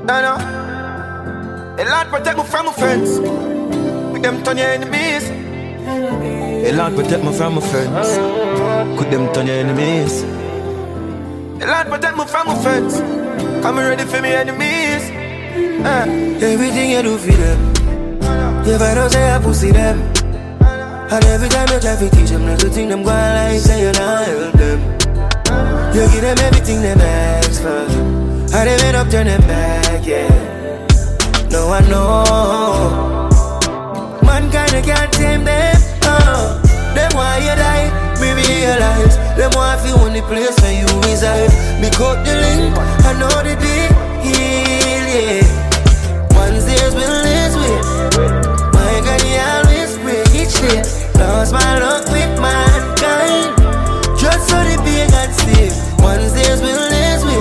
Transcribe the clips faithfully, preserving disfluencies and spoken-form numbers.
No, no. The Lord protect me from my friends. With them turn your enemies. The Lord protect me from my friends. Could them turn your enemies. The Lord protect me from my friends. Come ready for me enemies. uh. Everything you do for them. If I don't say I pussy them. And every time you try to teach them not to think them go like say you not help them. You give them everything they ask for. And they end up turning back, yeah. No I know mankind can't tame them. Oh, them why you die, me realize. Them why I feel only place where you reside. Me cut the link, I know the day heal, yeah. Wednesdays will this way. My God, he always pray each day. Lost my luck with mankind. Just so the big and safe. Wednesdays will this way.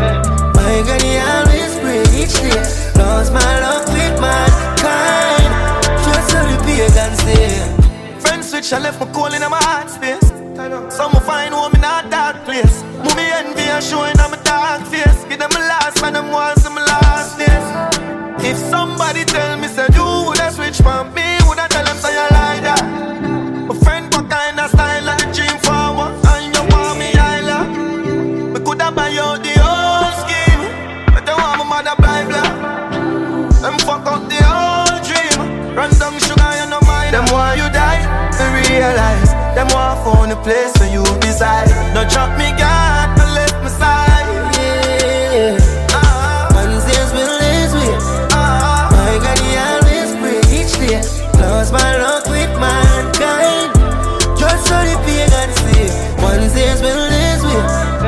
My God, he always pray each day. Lost my luck with mankind. Just so the big and safe. Friends switch, I left my coal in my heart space. Some will find home in a dark place. Movie envy and showing on my dark face. Give them a last man, them want some last days. If somebody tell me, say you woulda switch from me, woulda tell them say you like that. My friend what kind of style like the dream forward, and you want me island. Me coulda buy out the whole scheme, but they want my mother blind black. Them fuck up the whole dream. Run down sugar, you no mind. Them want you die, to realize. Them want find a place where you reside. No drop me God, no left my side. Yeah. Uh-huh. Wednesdays will this way. Uh-huh. My God, he always pray each day. Lost my luck with mankind. Just so the pagan see. Wednesdays will this way.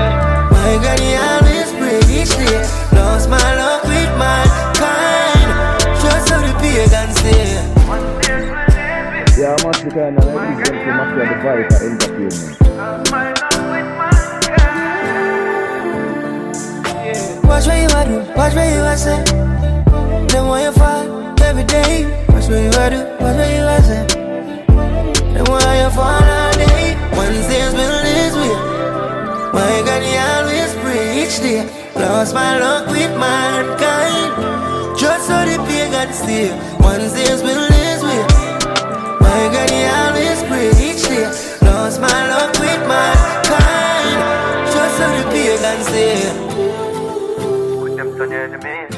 My God, he always pray each day. Lost my luck with mankind. Just so the pagan see. Yeah, I must be kind of like this them to Mafia the Vibe for entertainment. Watch what you a do, watch what you a say. Them want you fall every day. Watch what you a do, watch what you a say. Them want you fall all day. Wednesdays will this way. My God, he always pray each day. Lost my luck with mankind. Just so the pagan stay. Wednesdays will this way. My God, he always pray each day. Lost my luck with mankind. Just so the pagan stay. With them turn your enemies.